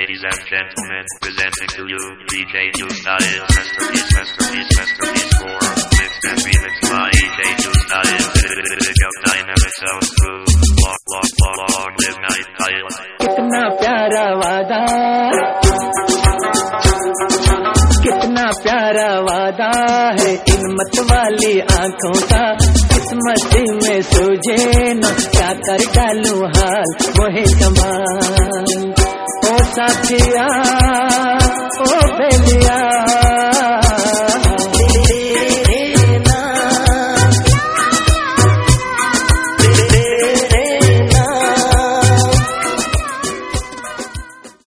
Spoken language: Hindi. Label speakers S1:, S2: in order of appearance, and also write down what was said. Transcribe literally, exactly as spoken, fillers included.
S1: Ladies and gentlemen, presenting to you D J Juice.in, Masterpiece, Masterpiece, Masterpiece four, mixed and remixed by D J Juice.in. Pick up dynamics of smooth, long, long, long, long, live night highlight.
S2: कितना प्यारा वादा, कितना प्यारा वादा है इन मत वाली आंखों का, किस्मती में सूझे न क्या कर डालूं हाल मोहे कमाल। ओ साथिया, ओ बेलिया,